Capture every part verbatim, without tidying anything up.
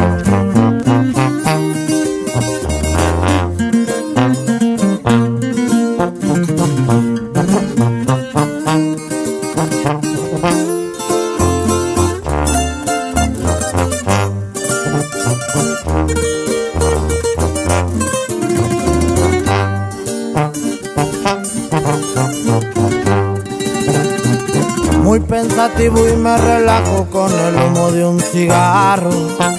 Muy pensativo y me relajo con el humo de un cigarro.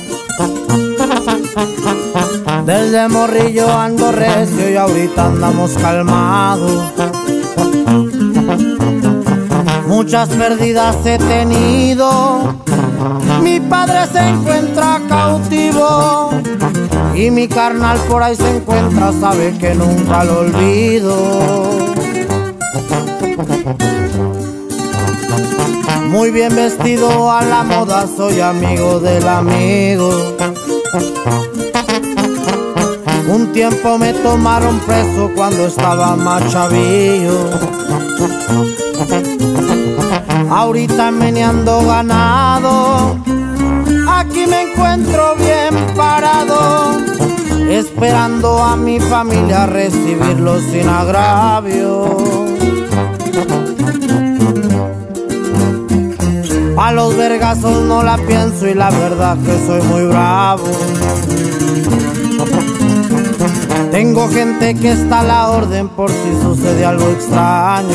Desde morrillo ando recio y ahorita andamos calmados. Muchas pérdidas he tenido, mi padre se encuentra cautivo y mi carnal por ahí se encuentra, sabe que nunca lo olvido. Muy bien vestido a la moda, soy amigo del amigo. Un tiempo me tomaron preso cuando estaba más chavillo. Ahorita meneando ganado, aquí me encuentro bien parado, esperando a mi familia recibirlo sin agravio. A los vergazos no la pienso y la verdad que soy muy bravo. Tengo gente que está a la orden por si sucede algo extraño.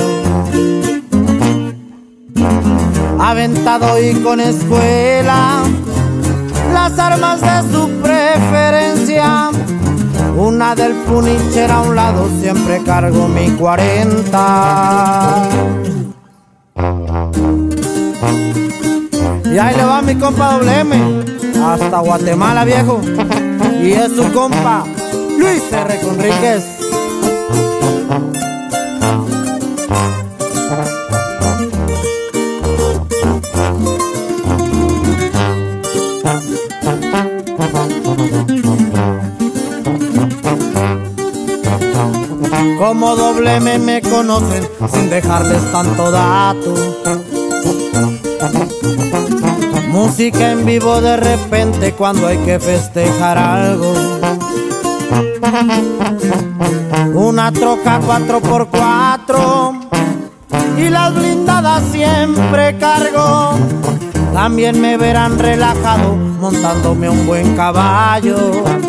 Aventado y con escuela, las armas de su preferencia. Una del Punisher a un lado, siempre cargo mi cuarenta. Y ahí le va mi compa Doble M, hasta Guatemala, viejo. Y es su compa Luis R. Conríquez. Como Doble M me conocen sin dejarles tanto dato. Música en vivo de repente cuando hay que festejar algo. Una troca cuatro por cuatro y las blindadas siempre cargo. También me verán relajado montándome un buen caballo.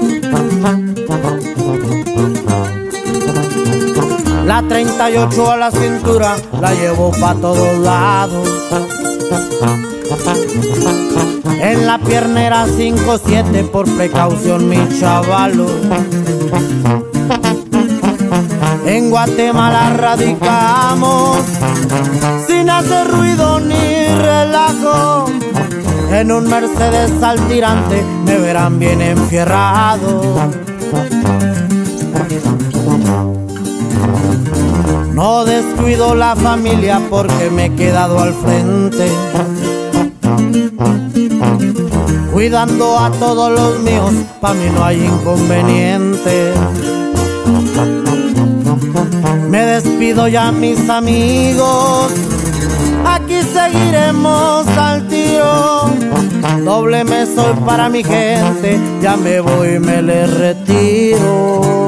La treinta y ocho a la cintura la llevo pa' todos lados. En la piernera cinco siete por precaución mi chavalo. En Guatemala radicamos sin hacer ruido ni relajo. En un Mercedes al tirante me verán bien enfierrado. No descuido la familia porque me he quedado al frente, cuidando a todos los míos, pa' mí no hay inconveniente. Me despido ya mis amigos, aquí seguiremos al tiro. Doble M soy para mi gente, ya me voy, me les retiro.